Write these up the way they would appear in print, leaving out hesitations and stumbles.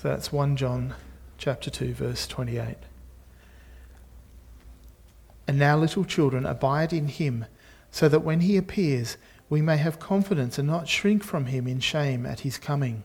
So that's 1 John chapter 2, verse 28. And now, little children, abide in him, so that when he appears, we may have confidence and not shrink from him in shame at his coming.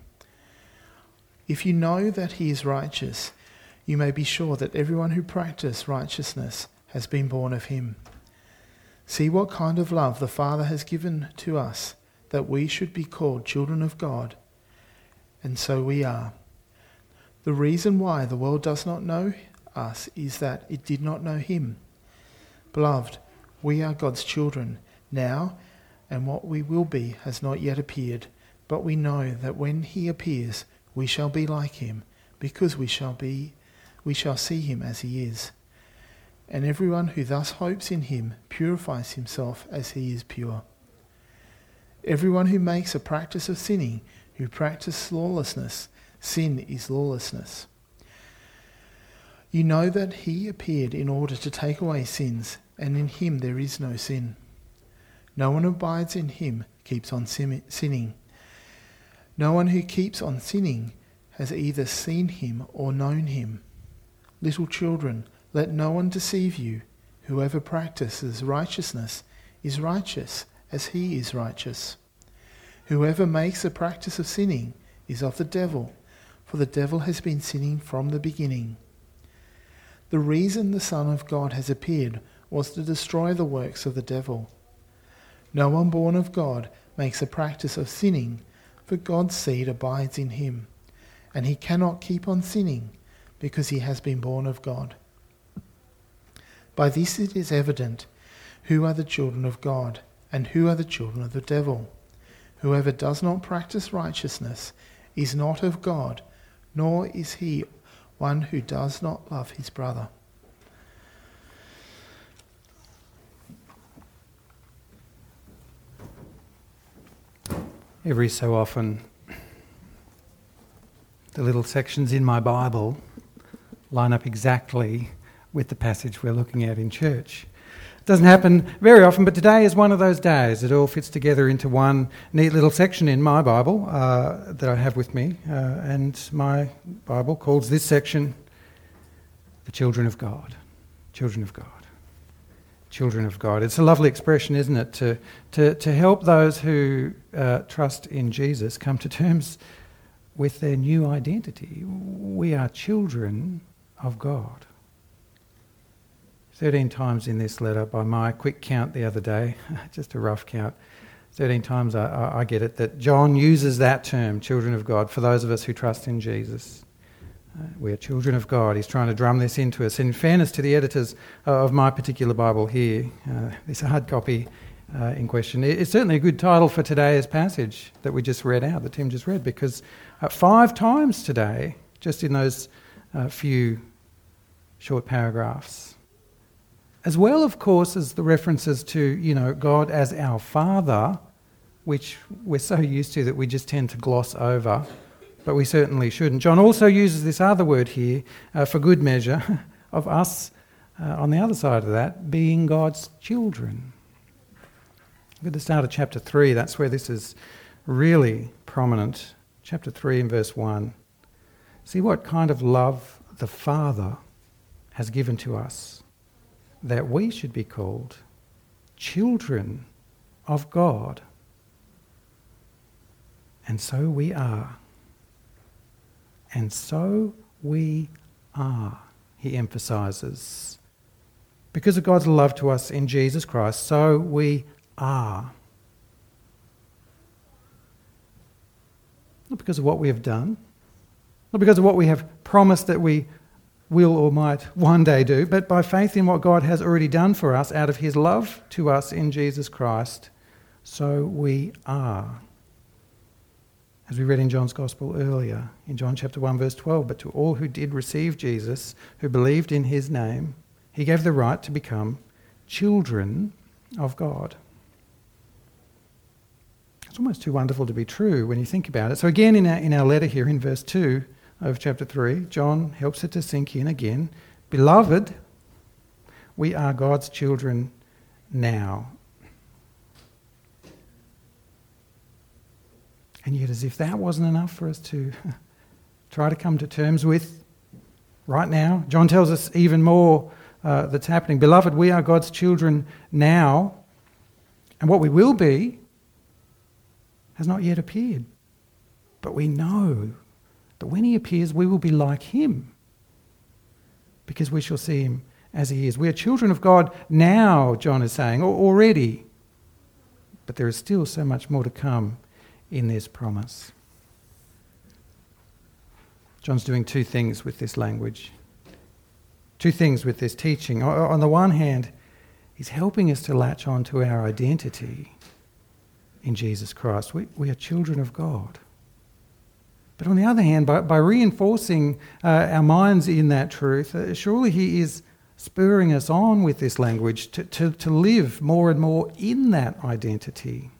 If you know that he is righteous, you may be sure that everyone who practices righteousness has been born of him. See what kind of love the Father has given to us, that we should be called children of God, and so we are. The reason why the world does not know us is that it did not know him. Beloved, we are God's children now, and what we will be has not yet appeared, but we know that when he appears, we shall be like him, because we shall see him as he is. And everyone who thus hopes in him purifies himself as he is pure. Everyone who makes a practice of sinning, who practices lawlessness, sin is lawlessness. You know that he appeared in order to take away sins, and in him there is no sin. No one who abides in him keeps on sinning. No one who keeps on sinning has either seen him or known him. Little children, let no one deceive you. Whoever practices righteousness is righteous as he is righteous. Whoever makes a practice of sinning is of the devil, for the devil has been sinning from the beginning. The reason the Son of God has appeared was to destroy the works of the devil. No one born of God makes a practice of sinning, for God's seed abides in him, and he cannot keep on sinning, because he has been born of God. By this it is evident who are the children of God, and who are the children of the devil. Whoever does not practice righteousness is not of God, nor is he one who does not love his brother. Every so often, the little sections in my Bible line up exactly with the passage we're looking at in church. It doesn't happen very often, but today is one of those days. It all fits together into one neat little section in my Bible that I have with me, and my Bible calls this section the Children of God. Children of God. Children of God. It's a lovely expression, isn't it, to help those who trust in Jesus come to terms with their new identity. We are children of God. 13 times in this letter, by my quick count the other day, just a rough count, 13 times I get it, that John uses that term, children of God, for those of us who trust in Jesus. We are children of God. He's trying to drum this into us. In fairness to the editors of my particular Bible here, this hard copy in question, it's certainly a good title for today's passage that we just read out, that Tim just read, because 5 times today, just in those few short paragraphs, as well, of course, as the references to, God as our Father, which we're so used to that we just tend to gloss over, but we certainly shouldn't. John also uses this other word here for good measure of us on the other side of that being God's children. Look at the start of chapter 3. That's where this is really prominent. Chapter 3 and verse 1. See what kind of love the Father has given to us, that we should be called children of God. And so we are. And so we are, he emphasises. Because of God's love to us in Jesus Christ, so we are. Not because of what we have done, not because of what we have promised that we will or might one day do, but by faith in what God has already done for us out of his love to us in Jesus Christ, so we are. As we read in John's Gospel earlier, in John chapter 1 verse 12, but to all who did receive Jesus, who believed in his name, he gave the right to become children of God. It's almost too wonderful to be true when you think about it. So again, in our letter here in verse 2 of chapter 3, John helps it to sink in again. Beloved, we are God's children now. And yet, as if that wasn't enough for us to try to come to terms with right now. John tells us even more that's happening. Beloved, we are God's children now, and what we will be has not yet appeared. But we know that when he appears, we will be like him, because we shall see him as he is. We are children of God now, John is saying, already. But there is still so much more to come in this promise. John's doing two things with this language. Two things with this teaching. On the one hand, he's helping us to latch on to our identity in Jesus Christ. We are children of God. But on the other hand, by reinforcing our minds in that truth, surely he is spurring us on with this language to live more and more in that identity.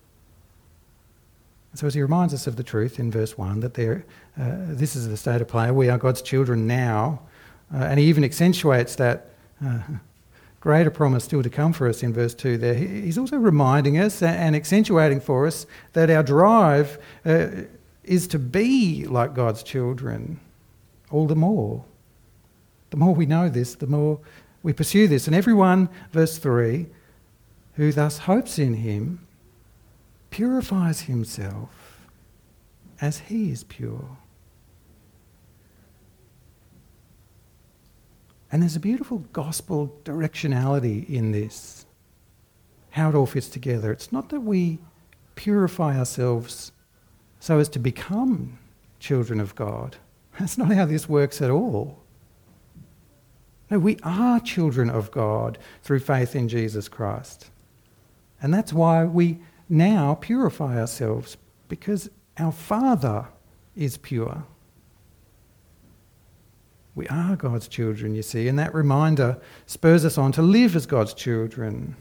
And so as he reminds us of the truth in verse 1, that this is the state of play, we are God's children now, and he even accentuates that greater promise still to come for us in verse 2 there. He's also reminding us and accentuating for us that our drive is to be like God's children all the more. The more we know this, the more we pursue this. And everyone, verse 3, who thus hopes in him purifies himself as he is pure. And there's a beautiful gospel directionality in this, how it all fits together. It's not that we purify ourselves so as to become children of God. That's not how this works at all. No, we are children of God through faith in Jesus Christ. And that's why we now purify ourselves, because our Father is pure. We are God's children, you see, and that reminder spurs us on to live as God's children.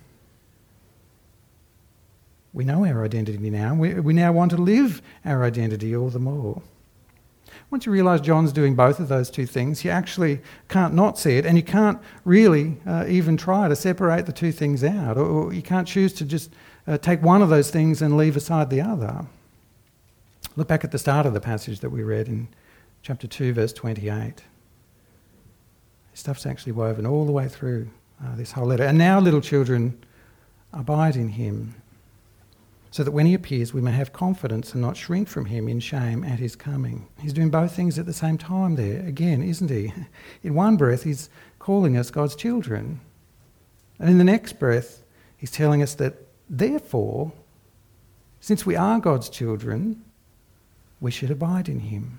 We know our identity now. We now want to live our identity all the more. Once you realise John's doing both of those two things, you actually can't not see it, and you can't really even try to separate the two things out, or you can't choose to just take one of those things and leave aside the other. Look back at the start of the passage that we read in chapter 2, verse 28. This stuff's actually woven all the way through this whole letter. And now, little children, abide in him, so that when he appears we may have confidence and not shrink from him in shame at his coming. He's doing both things at the same time there, again, isn't he? In one breath he's calling us God's children. And in the next breath he's telling us that, therefore, since we are God's children, we should abide in him.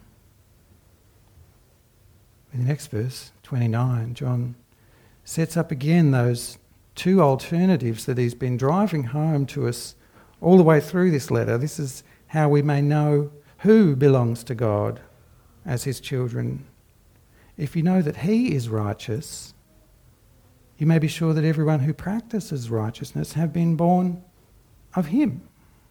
In the next verse, 29, John sets up again those two alternatives that he's been driving home to us all the way through this letter. This is how we may know who belongs to God as his children. If you know that he is righteous, you may be sure that everyone who practices righteousness have been born of him.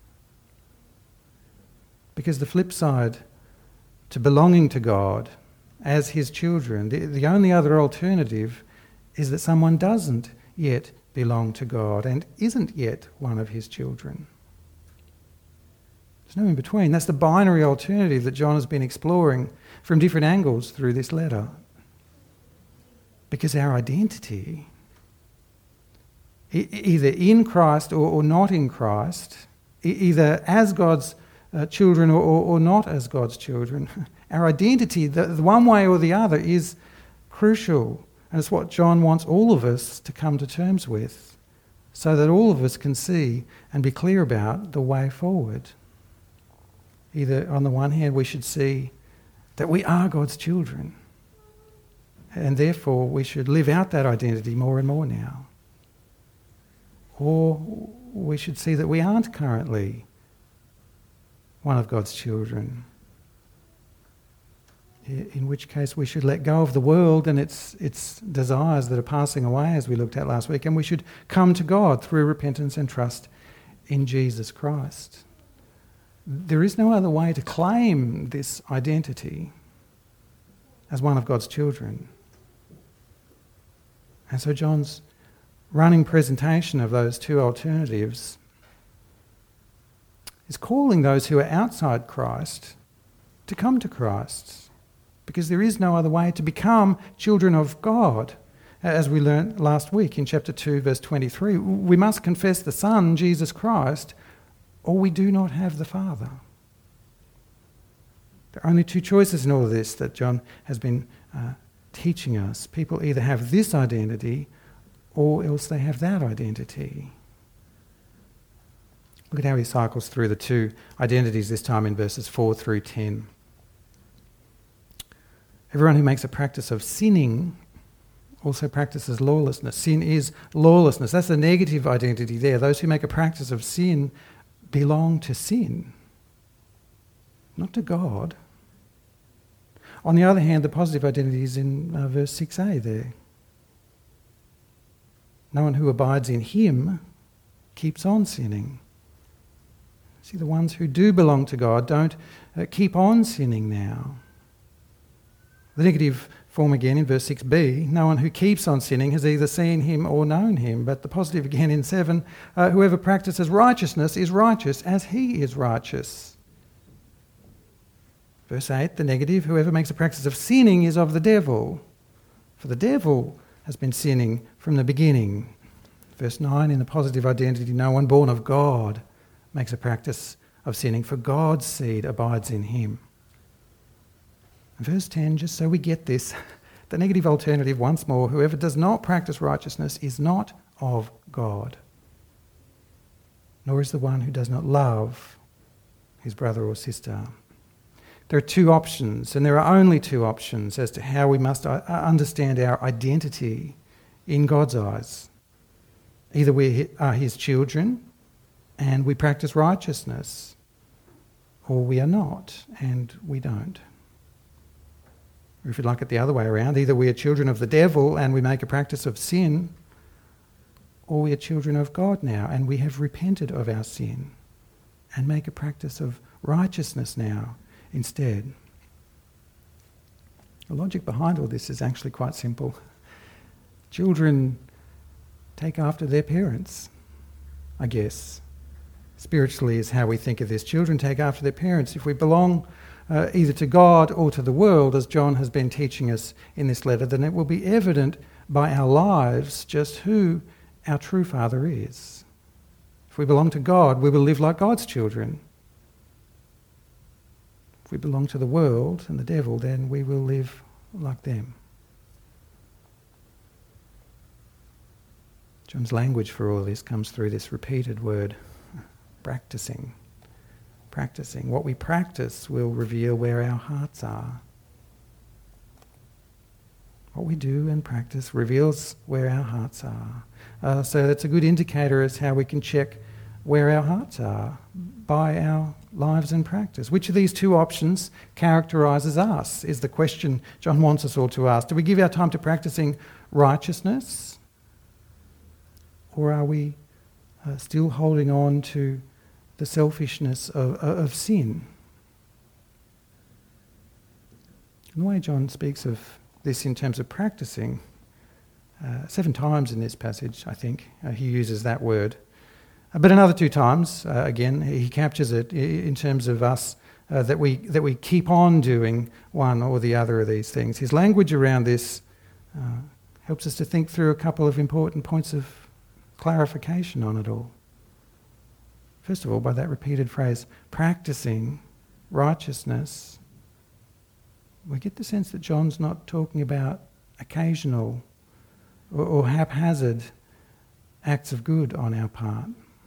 Because the flip side to belonging to God as his children, the only other alternative is that someone doesn't yet belong to God and isn't yet one of his children. There's no in between. That's the binary alternative that John has been exploring from different angles through this letter. Because our identity, either in Christ or not in Christ, either as God's children or not as God's children, our identity, the one way or the other, is crucial. And it's what John wants all of us to come to terms with, so that all of us can see and be clear about the way forward. Either, on the one hand, we should see that we are God's children, and therefore we should live out that identity more and more now. Or we should see that we aren't currently one of God's children, in which case we should let go of the world and its desires that are passing away, as we looked at last week, and we should come to God through repentance and trust in Jesus Christ. There is no other way to claim this identity as one of God's children. And so John's running presentation of those two alternatives is calling those who are outside Christ to come to Christ because there is no other way to become children of God. As we learnt last week in chapter 2, verse 23, we must confess the Son, Jesus Christ, or we do not have the Father. There are only two choices in all of this that John has been teaching us. People either have this identity or else they have that identity. Look at how he cycles through the two identities this time in verses 4 through 10. Everyone who makes a practice of sinning also practices lawlessness. Sin is lawlessness. That's the negative identity there. Those who make a practice of sin belong to sin, not to God. On the other hand, the positive identity is in verse 6a there. No one who abides in him keeps on sinning. See, the ones who do belong to God don't keep on sinning now. The negative form again in verse 6b, no one who keeps on sinning has either seen him or known him. But the positive again in 7, whoever practices righteousness is righteous as he is righteous. Verse 8, the negative, whoever makes a practice of sinning is of the devil, for the devil has been sinning from the beginning. Verse 9, in the positive identity, no one born of God makes a practice of sinning, for God's seed abides in him. Verse 10, just so we get this, the negative alternative once more, whoever does not practice righteousness is not of God, nor is the one who does not love his brother or sister. There are two options, and there are only two options as to how we must understand our identity in God's eyes. Either we are his children and we practice righteousness, or we are not and we don't. Or if you'd like it the other way around, either we are children of the devil and we make a practice of sin, or we are children of God now and we have repented of our sin and make a practice of righteousness now instead. The logic behind all this is actually quite simple. Children take after their parents, I guess. Spiritually is how we think of this. Children take after their parents. If we belong either to God or to the world, as John has been teaching us in this letter, then it will be evident by our lives just who our true Father is. If we belong to God, we will live like God's children. If we belong to the world and the devil, then we will live like them. John's language for all this comes through this repeated word, practicing. Practicing. What we practice will reveal where our hearts are. What we do and practice reveals where our hearts are. So that's a good indicator as how we can check where our hearts are by our lives and practice. Which of these two options characterises us is the question John wants us all to ask. Do we give our time to practicing righteousness? Or are we still holding on to the selfishness of sin? And the way John speaks of this in terms of practicing, 7 times in this passage, I think, he uses that word. But another 2 times, again, he captures it in terms of us, that we keep on doing one or the other of these things. His language around this helps us to think through a couple of important points of clarification on it all. First of all, by that repeated phrase, practicing righteousness, we get the sense that John's not talking about occasional or haphazard acts of good on our part.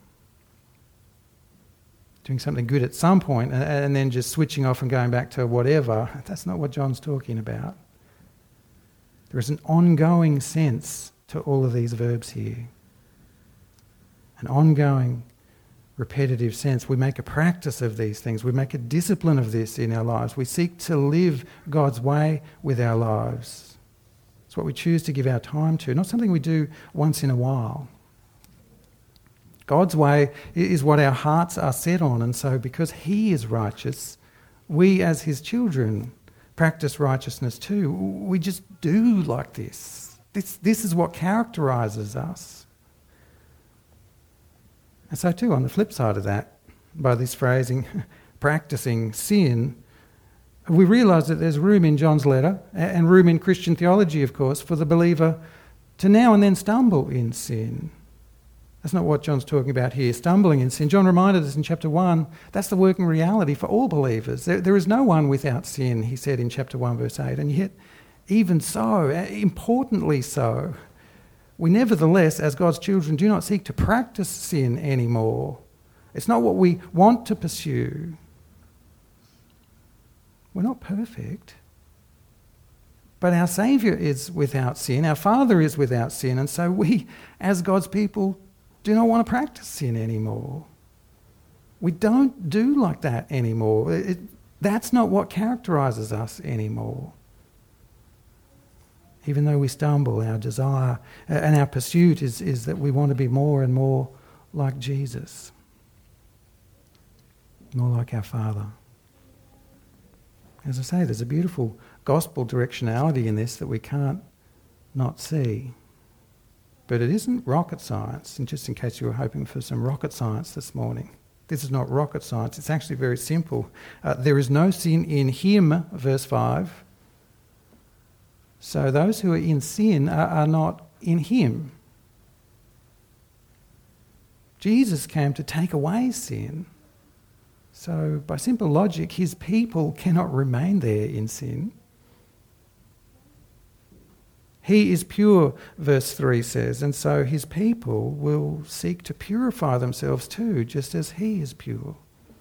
Doing something good at some point and then just switching off and going back to whatever. That's not what John's talking about. There is an ongoing sense to all of these verbs here. An ongoing, repetitive sense. We make a practice of these things. We make a discipline of this in our lives. We seek to live God's way with our lives. It's what we choose to give our time to, not something we do once in a while. God's way is what our hearts are set on, and so because he is righteous, we as his children practice righteousness too. We just do like this. This is what characterises us. And so too, on the flip side of that, by this phrasing, practicing sin, We realise that there's room in John's letter, and room in Christian theology, of course, for the believer to now and then stumble in sin. That's not what John's talking about here, stumbling in sin. John reminded us in chapter 1, that's the working reality for all believers. There is no one without sin, he said in chapter 1, verse 8. And yet, even so, importantly so, we nevertheless, as God's children, do not seek to practice sin anymore. It's not what we want to pursue. We're not perfect. But our Saviour is without sin, our Father is without sin, and so we, as God's people, do not want to practice sin anymore. We don't do like that anymore. That's not what characterises us anymore. Even though we stumble, our desire and our pursuit is that we want to be more and more like Jesus, more like our Father. As I say, there's a beautiful gospel directionality in this that we can't not see. But it isn't rocket science, and just in case you were hoping for some rocket science this morning, this is not rocket science, it's actually very simple. There is no sin in him, verse 5. So those who are in sin are not in him. Jesus came to take away sin. So by simple logic, his people cannot remain there in sin. He is pure, verse 3 says, and so his people will seek to purify themselves too, just as he is pure.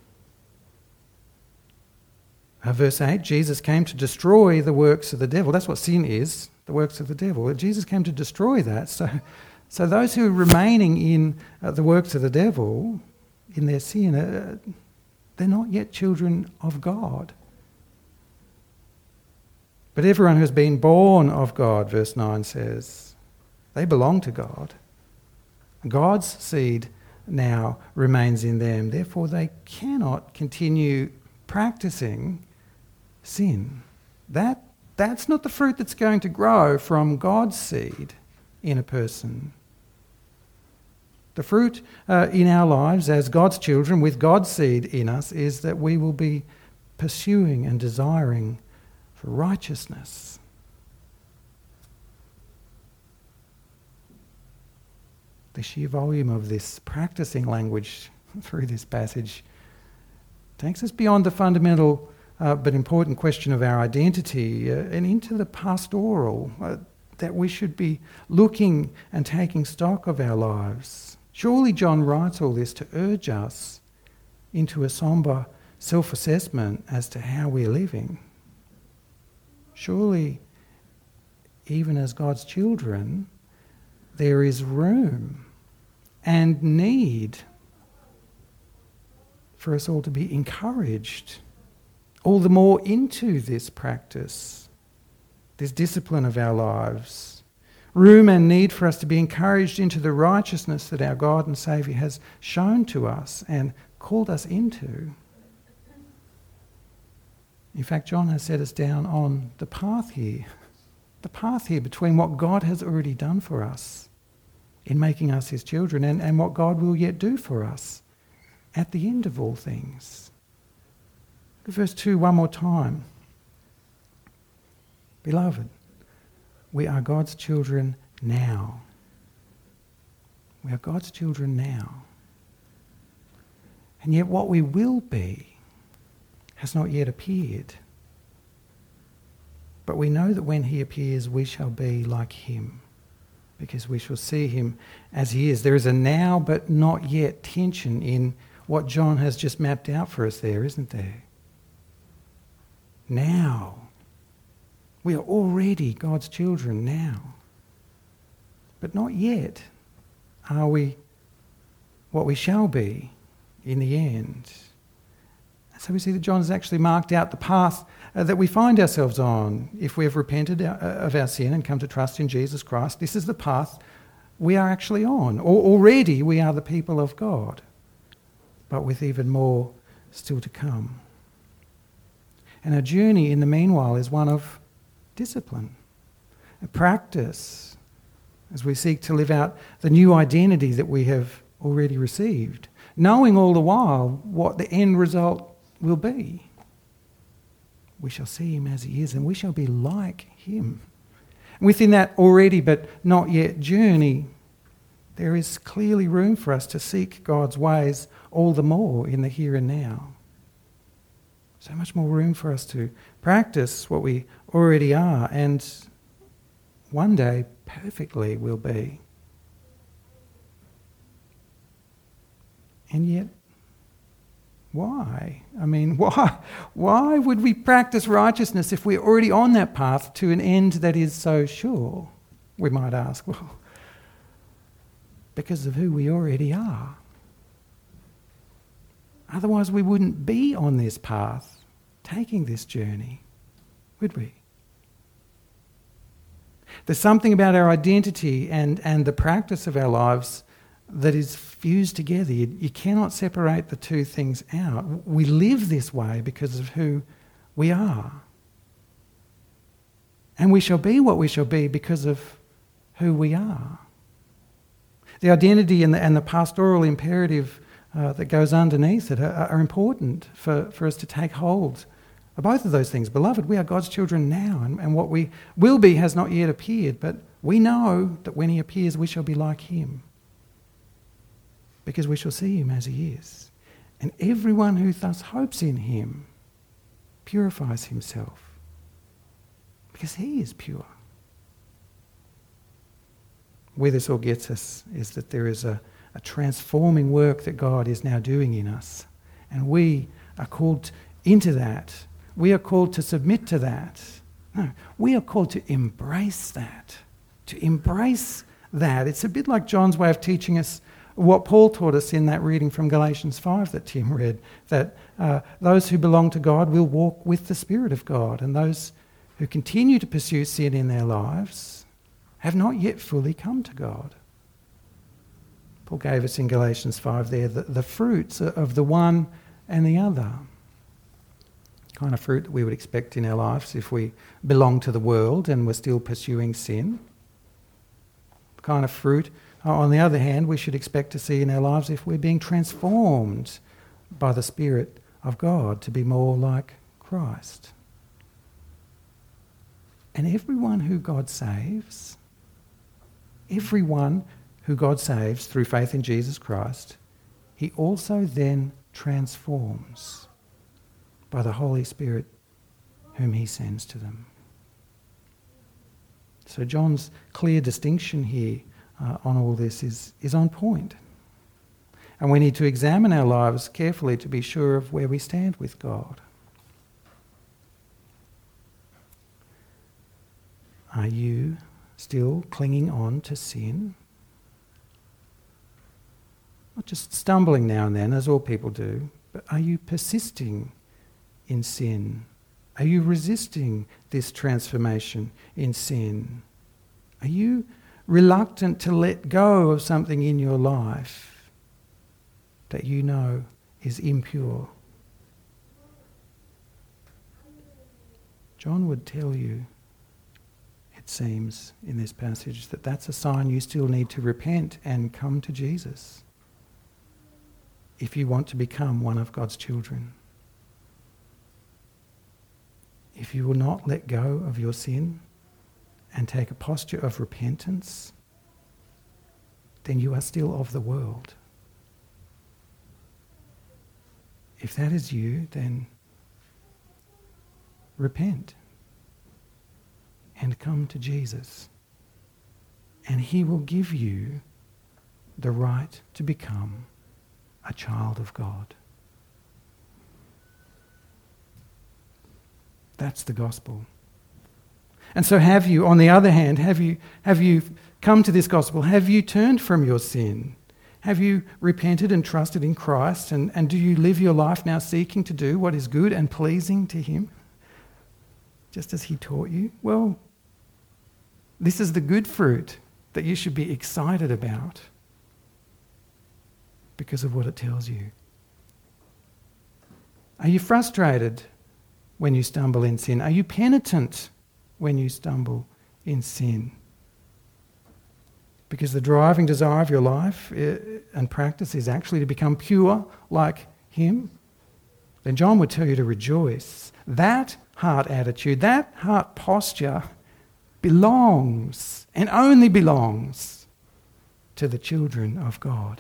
Verse 8, Jesus came to destroy the works of the devil. That's what sin is, the works of the devil. Jesus came to destroy that. So those who are remaining in the works of the devil, in their sin, they're not yet children of God. But everyone who has been born of God, verse 9 says, they belong to God. God's seed now remains in them. Therefore, they cannot continue practicing sin. That's not the fruit that's going to grow from God's seed in a person. The fruit in our lives as God's children with God's seed in us is that we will be pursuing and desiring for righteousness. The sheer volume of this practicing language through this passage takes us beyond the fundamental but important question of our identity and into the pastoral, that we should be looking and taking stock of our lives. Surely John writes all this to urge us into a sombre self-assessment as to how we're living. Surely, even as God's children, there is room and need for us all to be encouraged all the more into this practice, this discipline of our lives. Room and need for us to be encouraged into the righteousness that our God and Saviour has shown to us and called us into. In fact, John has set us down on the path here between what God has already done for us in making us his children and what God will yet do for us at the end of all things. Look at verse 2 one more time. Beloved, we are God's children now. We are God's children now. And yet what we will be has not yet appeared. But we know that when he appears, we shall be like him, because we shall see him as he is. There is a now but not yet tension in what John has just mapped out for us there, isn't there? Now. We are already God's children now. But not yet are we what we shall be in the end. So we see that John has actually marked out the path that we find ourselves on. If we have repented of our sin and come to trust in Jesus Christ, this is the path we are actually on. Already we are the people of God, but with even more still to come. And our journey in the meanwhile is one of discipline, a practice, as we seek to live out the new identity that we have already received, knowing all the while what the end result will be. we shall see him as he is, and we shall be like him. And within that already but not yet journey, there is clearly room for us to seek God's ways all the more in the here and now. So much more room for us to practice what we already are and one day perfectly will be. And yet, why? I mean, why would we practice righteousness if we're already on that path to an end that is so sure? We might ask, well, because of who we already are. Otherwise we wouldn't be on this path, taking this journey, would we? There's something about our identity and the practice of our lives that is fused together. You cannot separate the two things out. We live this way because of who we are. And we shall be what we shall be because of who we are. The identity and the pastoral imperative that goes underneath it are important for us to take hold of both of those things. Beloved, we are God's children now, and what we will be has not yet appeared, but we know that when he appears we shall be like him, because we shall see him as he is. And everyone who thus hopes in him purifies himself, because he is pure. Where this all gets us is that there is a transforming work that God is now doing in us. And we are called into that. We are called to submit to that. No, we are called to embrace that. To embrace that. It's a bit like John's way of teaching us what Paul taught us in that reading from Galatians 5 that Tim read, that those who belong to God will walk with the Spirit of God, and those who continue to pursue sin in their lives have not yet fully come to God. Paul gave us in Galatians 5 there the fruits of the one and the other. Kind of fruit that we would expect in our lives if we belong to the world and we're still pursuing sin. The kind of fruit, on the other hand, we should expect to see in our lives if we're being transformed by the Spirit of God to be more like Christ. And everyone who God saves through faith in Jesus Christ, he also then transforms by the Holy Spirit whom he sends to them. So John's clear distinction here on all this is on point. And we need to examine our lives carefully to be sure of where we stand with God. Are you still clinging on to sin? Not just stumbling now and then, as all people do, but are you persisting in sin? Are you resisting this transformation in sin? Are you reluctant to let go of something in your life that you know is impure? John would tell you, it seems, in this passage, that that's a sign you still need to repent and come to Jesus if you want to become one of God's children. If you will not let go of your sin and take a posture of repentance, then you are still of the world. If that is you, then repent and come to Jesus, and he will give you the right to become a child of God. That's the gospel. And so have you, on the other hand, have you come to this gospel? Have you turned from your sin? Have you repented and trusted in Christ? And do you live your life now seeking to do what is good and pleasing to him, just as he taught you? Well, this is the good fruit that you should be excited about because of what it tells you. Are you frustrated when you stumble in sin? Are you penitent when you stumble in sin? Because the driving desire of your life and practice is actually to become pure like him? then John would tell you to rejoice. That heart attitude, that heart posture belongs and only belongs to the children of God.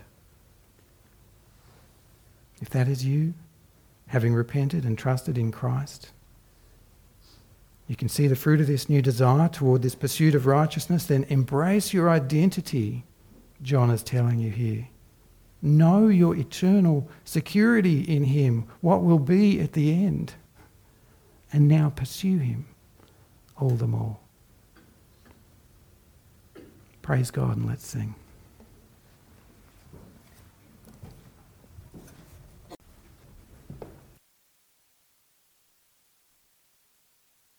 If that is you, having repented and trusted in Christ, you can see the fruit of this new desire toward this pursuit of righteousness, then embrace your identity, John is telling you here. Know your eternal security in him, what will be at the end. And now pursue him all the more. Praise God and let's sing.